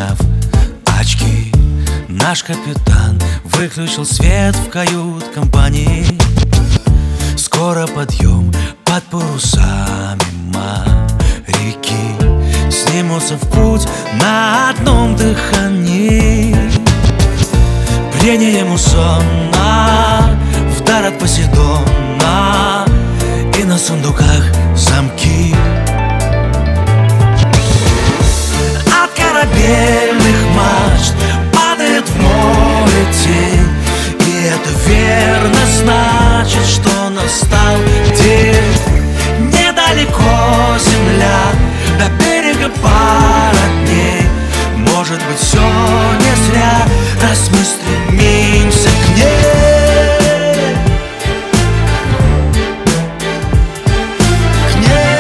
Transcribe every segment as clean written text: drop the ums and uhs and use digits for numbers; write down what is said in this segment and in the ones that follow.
сняв очки, наш капитан выключил свет в кают-компании. Скоро подъем под парусами моряки снимутся в путь на одном дыхании. Прение муссона вдар от Посейдона, и на сундуках замки. От корабельных мачт падает в море тень, и это верно значит, что настал день. Недалеко земля, до берега пара дней. Может быть, все не зря, раз мы стремимся к ней. К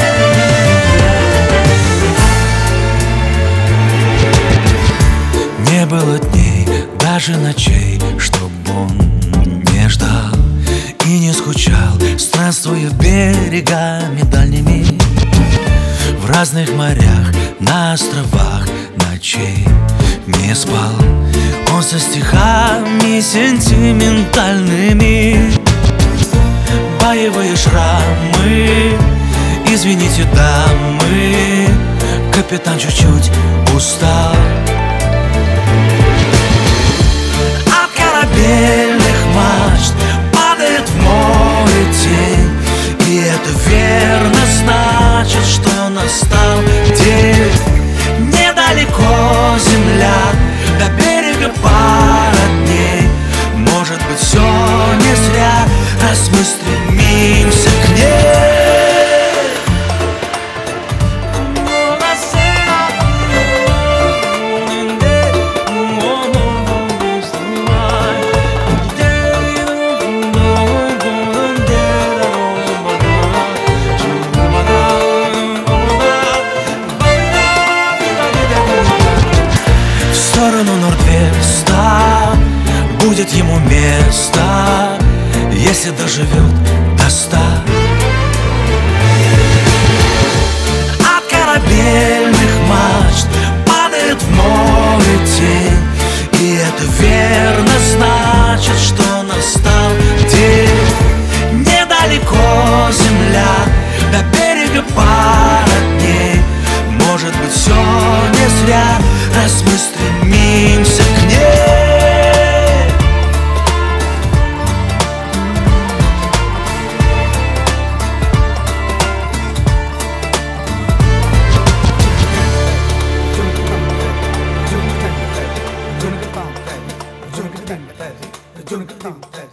ней. Не было дней, даже ночей, чтоб он не ждал и не скучал, странствуя берегами дальними. В разных морях, на островах ночей не спал он со стихами сентиментальными. Боевые шрамы, извините, дамы, капитан чуть-чуть устал. От корабельных мачт падает в море тень, и это верно значит, что настал день. Недалеко земля, до берега пара дней. Может быть, все не зря, раз мы стремимся к ней. В сторону Норд-Веста будет ему место, если доживет до 100. От корабельных мачт падает в море тень, и это верно значит, что настал день. Недалеко земля, до берега пара дней. Может быть, все не зря, раз мы стремимся к ней. Jonathan